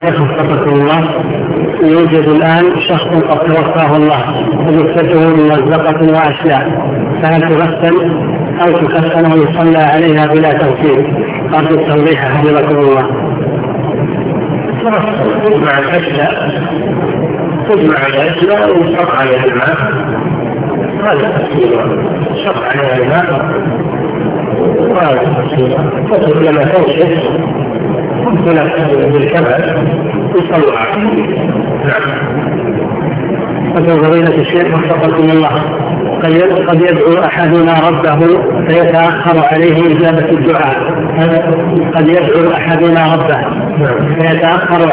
وفقكم الله. يوجد الآن شخص قد توفاه الله وجثته ممزقة وأشلاء، فهل تغسل أو تكفن ويصلى عليها بلا توفير؟ أرجو التوضيح حفظكم الله. تجمع الأشلاء ويشرب عليها الماء، هذا تفسير شرب عليها الماء، وهذا تفسير لما توشف بالكبد يصلى عليه. أقول فضيلة الشيخ وفقكم الله، قد يدعو أحدنا ربه فيتأخر عليه إجابة الدعاء، قد يدعو أحدنا ربه فيتأخر